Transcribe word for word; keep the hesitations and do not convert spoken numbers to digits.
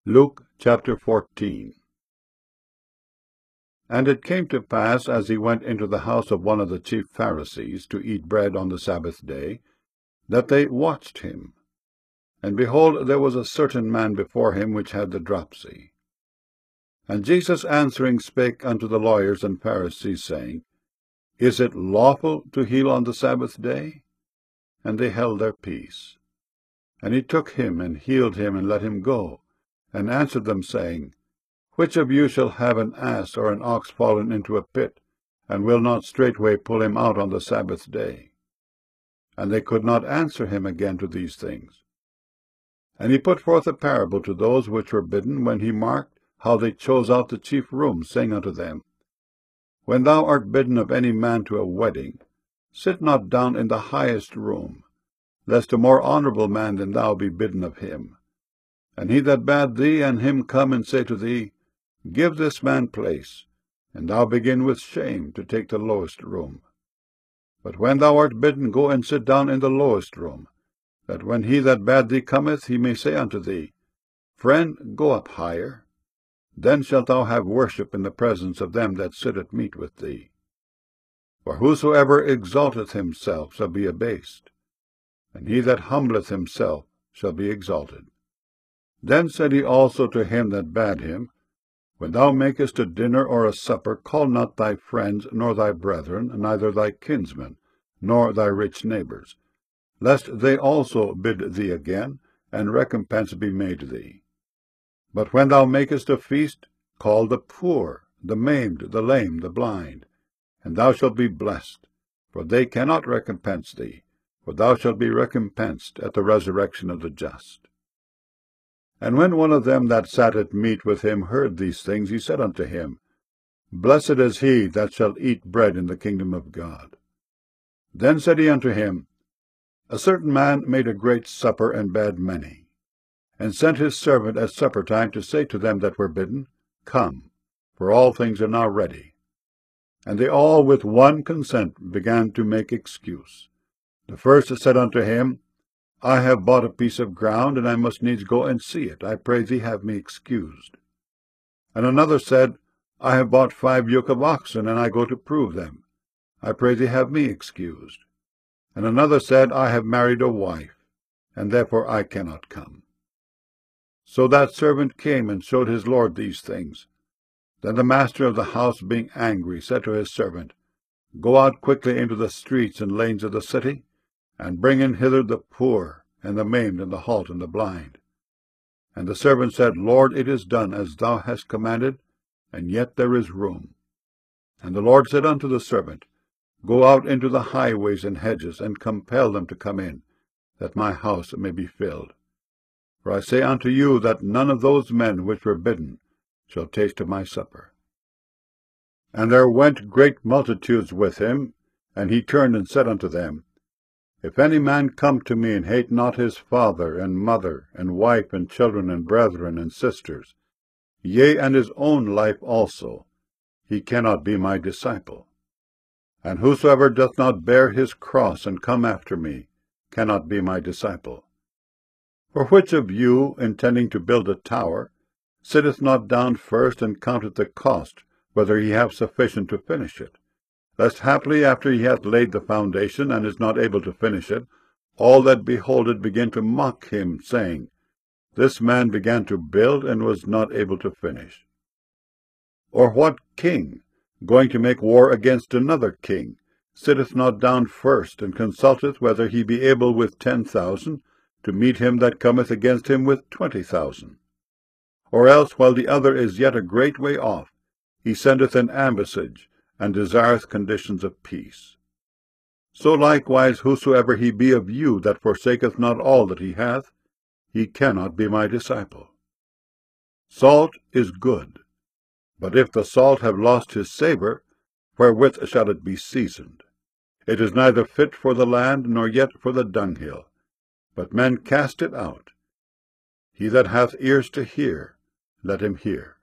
Luke chapter fourteen. And it came to pass, as he went into the house of one of the chief Pharisees to eat bread on the Sabbath day, that they watched him. And behold, there was a certain man before him which had the dropsy. And Jesus answering spake unto the lawyers and Pharisees, saying, Is it lawful to heal on the Sabbath day? And they held their peace. And he took him, and healed him, and let him go, and answered them, saying, Which of you shall have an ass or an ox fallen into a pit, and will not straightway pull him out on the Sabbath day? And they could not answer him again to these things. And he put forth a parable to those which were bidden, when he marked how they chose out the chief rooms, saying unto them, When thou art bidden of any man to a wedding, sit not down in the highest room, lest a more honourable man than thou be bidden of him. And he that bade thee and him come and say to thee, Give this man place, and thou begin with shame to take the lowest room. But when thou art bidden, go and sit down in the lowest room, that when he that bade thee cometh, he may say unto thee, Friend, go up higher. Then shalt thou have worship in the presence of them that sit at meat with thee. For whosoever exalteth himself shall be abased, and he that humbleth himself shall be exalted. Then said he also to him that bade him, When thou makest a dinner or a supper, call not thy friends, nor thy brethren, neither thy kinsmen, nor thy rich neighbours, lest they also bid thee again, and recompense be made thee. But when thou makest a feast, call the poor, the maimed, the lame, the blind, and thou shalt be blessed, for they cannot recompense thee, for thou shalt be recompensed at the resurrection of the just. And when one of them that sat at meat with him heard these things, he said unto him, Blessed is he that shall eat bread in the kingdom of God. Then said he unto him, A certain man made a great supper, and bade many, and sent his servant at supper time to say to them that were bidden, Come, for all things are now ready. And they all with one consent began to make excuse. The first said unto him, I have bought a piece of ground, and I must needs go and see it. I pray thee have me excused. And another said, I have bought five yoke of oxen, and I go to prove them. I pray thee have me excused. And another said, I have married a wife, and therefore I cannot come. So that servant came and showed his lord these things. Then the master of the house, being angry, said to his servant, Go out quickly into the streets and lanes of the city, and bring in hither the poor, and the maimed, and the halt, and the blind. And the servant said, Lord, it is done as thou hast commanded, and yet there is room. And the Lord said unto the servant, Go out into the highways and hedges, and compel them to come in, that my house may be filled. For I say unto you, that none of those men which were bidden shall taste of my supper. And there went great multitudes with him, and he turned and said unto them, If any man come to me, and hate not his father, and mother, and wife, and children, and brethren, and sisters, yea, and his own life also, he cannot be my disciple. And whosoever doth not bear his cross, and come after me, cannot be my disciple. For which of you, intending to build a tower, sitteth not down first, and counteth the cost, whether he have sufficient to finish it? Lest haply after he hath laid the foundation, and is not able to finish it, all that behold it begin to mock him, saying, This man began to build, and was not able to finish. Or what king, going to make war against another king, sitteth not down first, and consulteth whether he be able with ten thousand to meet him that cometh against him with twenty thousand? Or else, while the other is yet a great way off, he sendeth an ambassage, and desireth conditions of peace. So likewise whosoever he be of you that forsaketh not all that he hath, he cannot be my disciple. Salt is good, but if the salt have lost his savour, wherewith shall it be seasoned? It is neither fit for the land, nor yet for the dunghill, but men cast it out. He that hath ears to hear, let him hear.